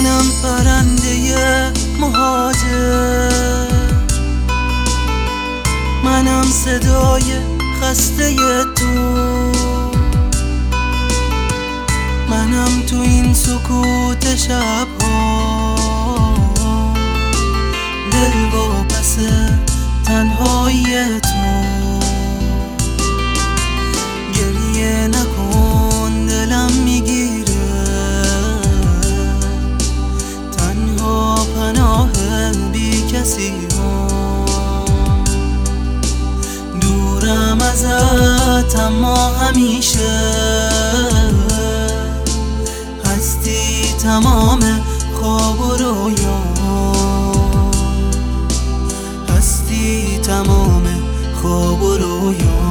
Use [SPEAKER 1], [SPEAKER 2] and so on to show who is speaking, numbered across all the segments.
[SPEAKER 1] منم پرنده مهاجر، منم صدای خسته تو، منم تو این سکوت شب‌ها دل واپس تنهایی تو. گریه نکن دلم میگیره، تنها پناه بی کسی دورم ازت اما همیشه هستی تمام خواب و رویا، هستی تمام خواب و رویا.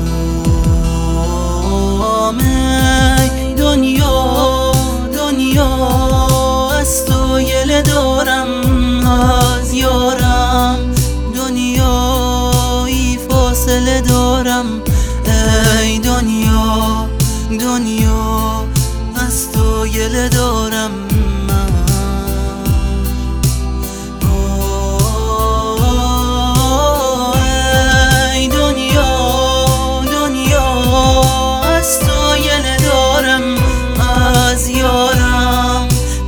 [SPEAKER 1] دنیا دنیا از تو گله دارم، از یارم دنیایی فاصله دارم. ای دنیا دنیا از تو گله دارم من. ای دنیا دنیا از تو گله دارم، از یارم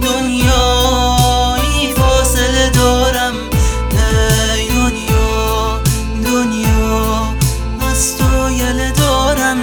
[SPEAKER 1] دنیایی فاصله دارم. ای دنیا دنیا از تو گله دارم.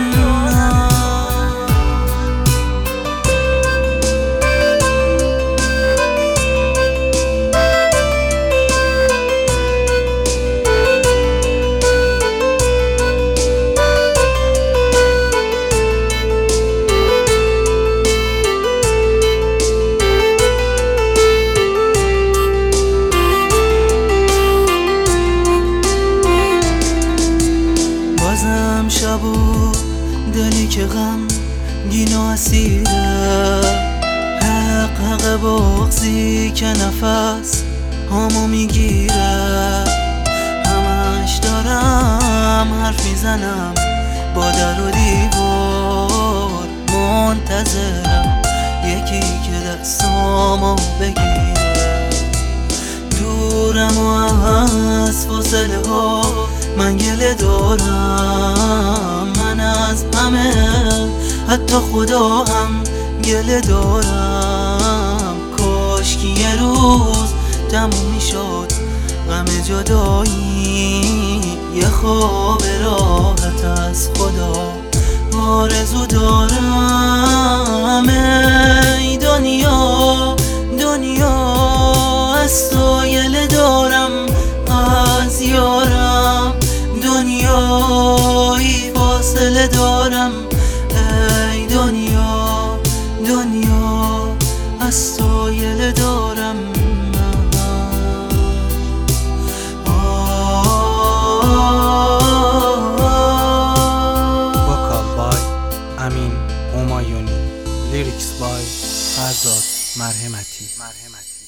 [SPEAKER 1] شب و دلی که غم گینا اسیره، حق بغضی که نفس همو میگیره. همش دارم حرف میزنم با در و دیوار، منتظرم یکی که دستامو بگیره. دورم و از فاصله ها من گله دارم، من از همه حتی خدا هم گله دارم. کاش که یه روز تموم میشد غم جدایی، یه خواب راحت از خدا آرزو دارم. ای دنیا دنیا از تو گله دارم، از یارم دنیایی فاصله دارم. ای دنیا دنیا از تو گله دارم من.
[SPEAKER 2] وکال بای امین همایونی، لیریکس بای فرزاد مرحمتی.